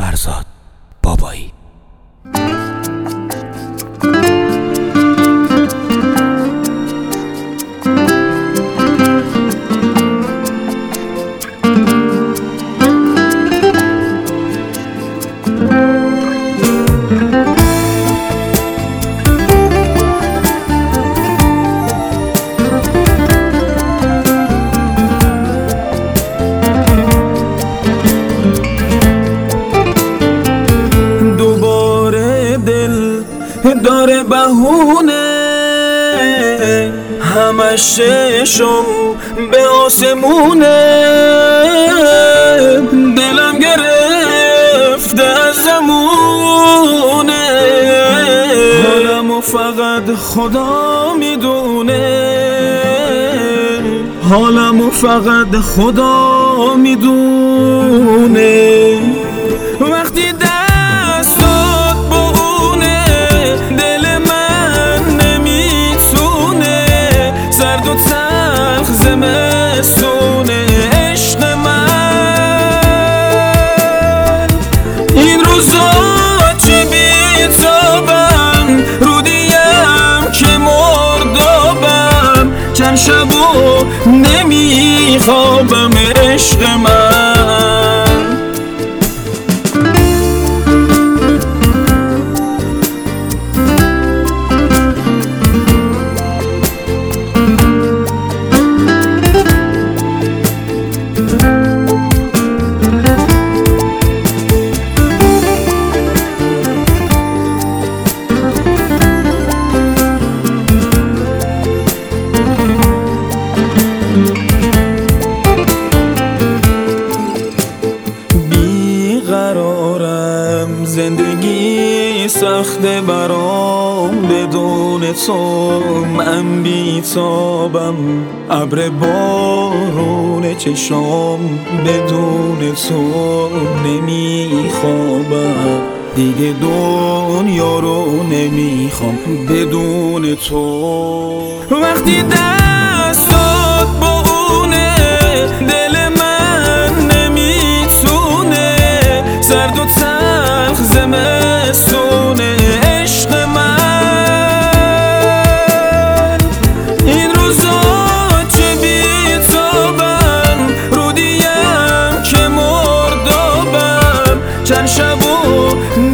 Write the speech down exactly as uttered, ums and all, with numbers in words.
فرزاد بابایی. داره بهونه همش چشم به آسمونه، دلم گرفته از زمونه، حالمو فقط خدا میدونه، حالمو فقط خدا میدونه. وقتی دستات با اونه دل من نمیتونه، سرد و تلخ زمستونه عشق من. این روزا چه بیتابم رودیم که مردابم، چند شبو نمیخوابم عشق من. زندگی سخته برام بدون تو، من بیتابم ابر بارون چشام، بدون تو نمیخوابم دیگه دنیا رو نمیخوام بدون تو. وقتی دستات با اونه دل من نمیتونه، سرد و تلخ زمستونه عشق من. این روزا چه بیتابم رودیم که مردابم، چند شبو